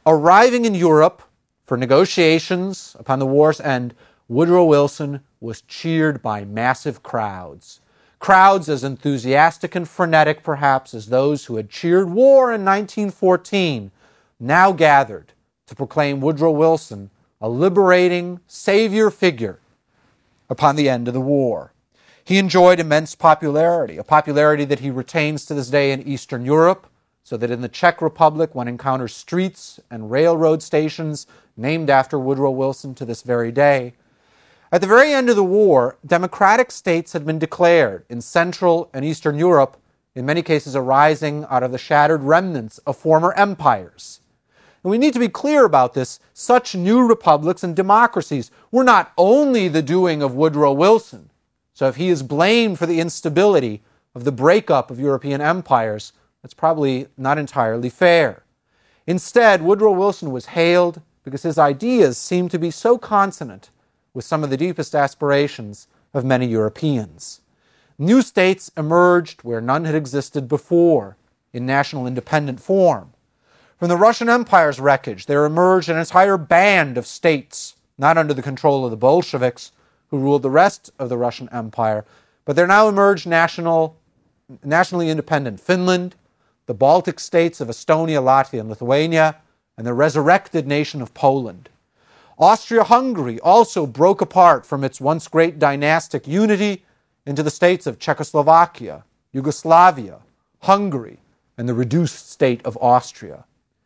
Arriving in Europe for negotiations upon the war's end, Woodrow Wilson was cheered by massive crowds. Crowds as enthusiastic and frenetic, perhaps, as those who had cheered war in 1914, now gathered to proclaim Woodrow Wilson a liberating savior figure upon the end of the war. He enjoyed immense popularity, a popularity that he retains to this day in Eastern Europe, so that in the Czech Republic one encounters streets and railroad stations named after Woodrow Wilson to this very day. At the very end of the war, democratic states had been declared in Central and Eastern Europe, in many cases arising out of the shattered remnants of former empires. And we need to be clear about this. Such new republics and democracies were not only the doing of Woodrow Wilson. So if he is blamed for the instability of the breakup of European empires, that's probably not entirely fair. Instead, Woodrow Wilson was hailed because his ideas seemed to be so consonant with some of the deepest aspirations of many Europeans. New states emerged where none had existed before in national independent form. From the Russian Empire's wreckage, there emerged an entire band of states, not under the control of the Bolsheviks, who ruled the rest of the Russian Empire, but there now emerged nationally independent Finland, the Baltic states of Estonia, Latvia, and Lithuania, and the resurrected nation of Poland. Austria-Hungary also broke apart from its once great dynastic unity into the states of Czechoslovakia, Yugoslavia, Hungary, and the reduced state of Austria.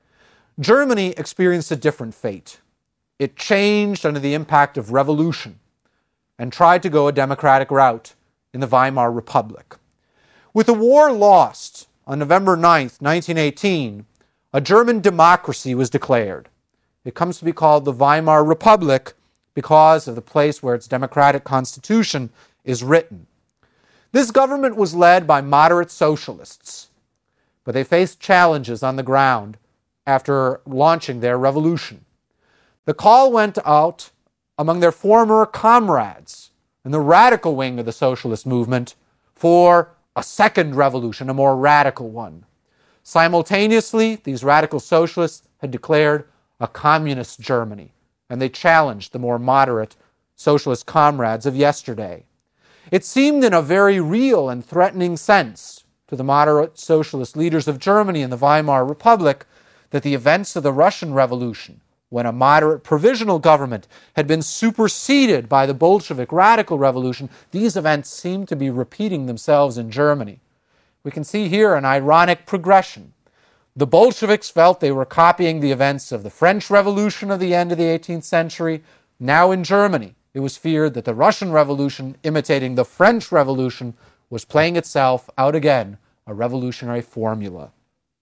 Germany experienced a different fate. It changed under the impact of revolution and tried to go a democratic route in the Weimar Republic. With the war lost on November 9th, 1918, a German democracy was declared. It comes to be called the Weimar Republic because of the place where its democratic constitution is written. This government was led by moderate socialists, but they faced challenges on the ground after launching their revolution. The call went out among their former comrades in the radical wing of the socialist movement for a second revolution, a more radical one. Simultaneously, these radical socialists had declared a communist Germany, and they challenged the more moderate socialist comrades of yesterday. It seemed in a very real and threatening sense to the moderate socialist leaders of Germany and the Weimar Republic that the events of the Russian Revolution, when a moderate provisional government had been superseded by the Bolshevik radical revolution, these events seemed to be repeating themselves in Germany. We can see here an ironic progression. The Bolsheviks felt they were copying the events of the French Revolution of the end of the 18th century. Now in Germany, it was feared that the Russian Revolution, imitating the French Revolution, was playing itself out again, a revolutionary formula.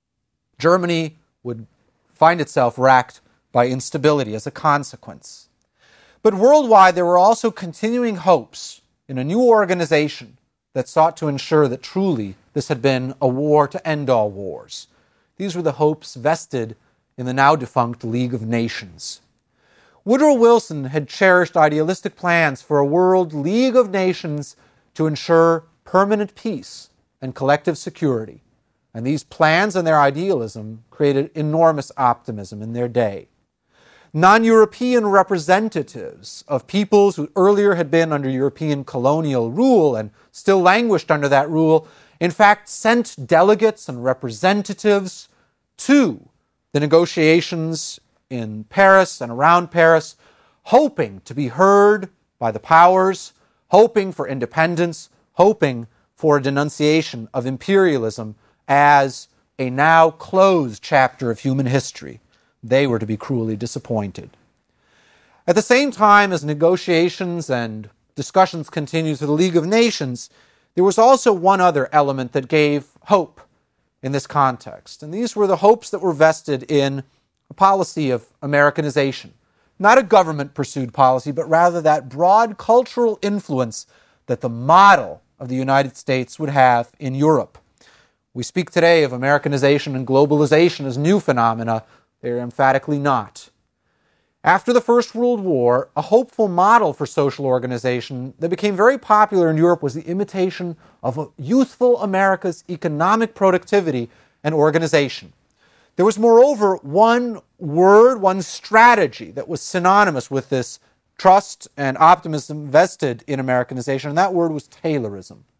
Germany would find itself racked by instability as a consequence. But worldwide, there were also continuing hopes in a new organization that sought to ensure that truly this had been a war to end all wars. These were the hopes vested in the now defunct League of Nations. Woodrow Wilson had cherished idealistic plans for a world League of Nations to ensure permanent peace and collective security. And these plans and their idealism created enormous optimism in their day. Non-European representatives of peoples who earlier had been under European colonial rule and still languished under that rule, in fact, sent delegates and representatives to the negotiations in Paris and around Paris, hoping to be heard by the powers, hoping for independence, hoping for a denunciation of imperialism as a now closed chapter of human history. They were to be cruelly disappointed. At the same time as negotiations and discussions continued to the League of Nations, there was also one other element that gave hope in this context. And these were the hopes that were vested in a policy of Americanization. Not a government-pursued policy, but rather that broad cultural influence that the model of the United States would have in Europe. We speak today of Americanization and globalization as new phenomena. They are emphatically not. After the First World War, a hopeful model for social organization that became very popular in Europe was the imitation of youthful America's economic productivity and organization. There was, moreover, one word, one strategy that was synonymous with this trust and optimism vested in Americanization, and that word was Taylorism.